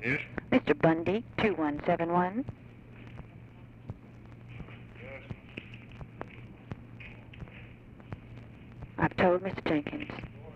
Yes. Mr. Bundy, 2171. Yes. I've told Mr. Jenkins.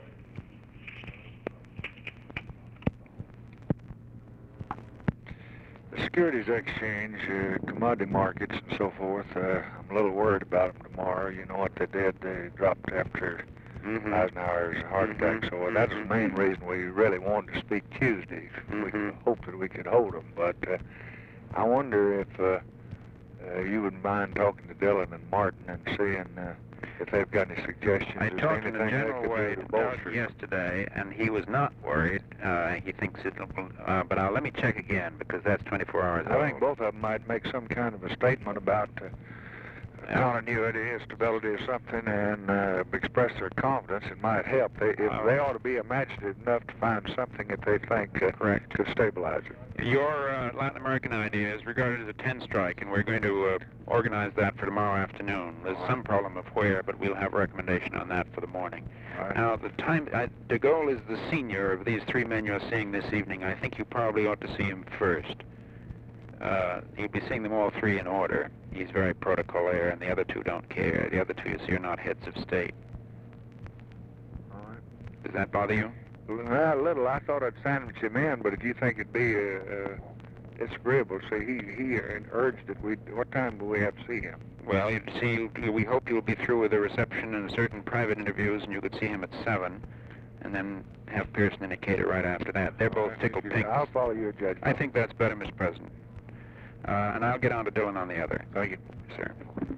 The Securities Exchange, commodity markets and so forth, I'm a little worried about them tomorrow. You know what they did? They dropped after Eisenhower's heart attack. So that's the main reason we really wanted to speak Tuesday. We hoped that we could hold them. But I wonder if you wouldn't mind talking to Dillon and Martin and seeing if they've got any suggestions. I Is there talked to anything they General could do Wade to about bolster it yesterday, and he was not worried. He thinks it'll, but let me check again, because that's 24 hours old. I think both of them might make some kind of a statement about continuity, stability or something, and express their confidence. It might help. They ought to be imaginative enough to find something that they think Correct. could stabilize it. Your Latin American idea is regarded as a 10 strike, and we're going to organize that for tomorrow afternoon. There's some problem of where, but we'll have a recommendation on that for the morning. Right. Now, the time, de Gaulle is the senior of these three men you're seeing this evening. I think you probably ought to see him first. You'll be seeing them all three in order. He's very protocolaire, and the other two don't care. The other two, you see, are not heads of state. All right. Does that bother you? Well, a little. I thought I'd sandwich him in, but if you think it'd be disagreeable, say he urged that we. What time do we have to see him? Well, you'd see. We hope you'll be through with the reception and certain private interviews, and you could see him at 7, and then have Pearson indicate it right after that. They're both tickled pink. I'll follow your judgment. I think that's better, Mr. President. And I'll get on to Dillon on the other. Thank you. Sir.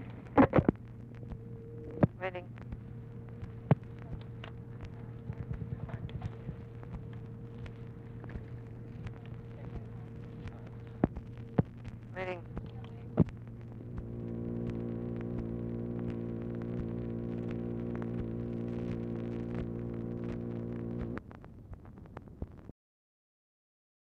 Waiting. Waiting.